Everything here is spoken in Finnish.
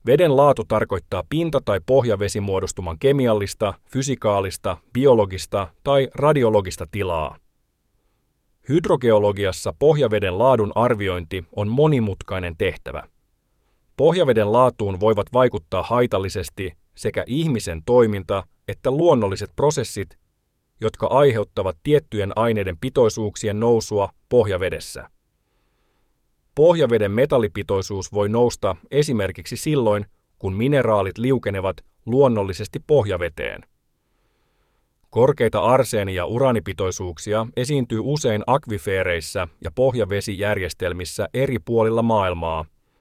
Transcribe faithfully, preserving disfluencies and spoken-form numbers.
Veden laatu tarkoittaa pinta- tai pohjavesimuodostuman kemiallista, fysikaalista, biologista tai radiologista tilaa. Hydrogeologiassa pohjaveden laadun arviointi on monimutkainen tehtävä. Pohjaveden laatuun voivat vaikuttaa haitallisesti sekä ihmisen toiminta että luonnolliset prosessit, jotka aiheuttavat tiettyjen aineiden pitoisuuksien nousua pohjavedessä. Pohjaveden metallipitoisuus voi nousta esimerkiksi silloin, kun mineraalit liukenevat luonnollisesti pohjaveteen. Korkeita arseeni- ja uraanipitoisuuksia esiintyy usein akvifeereissä ja pohjavesijärjestelmissä eri puolilla maailmaa,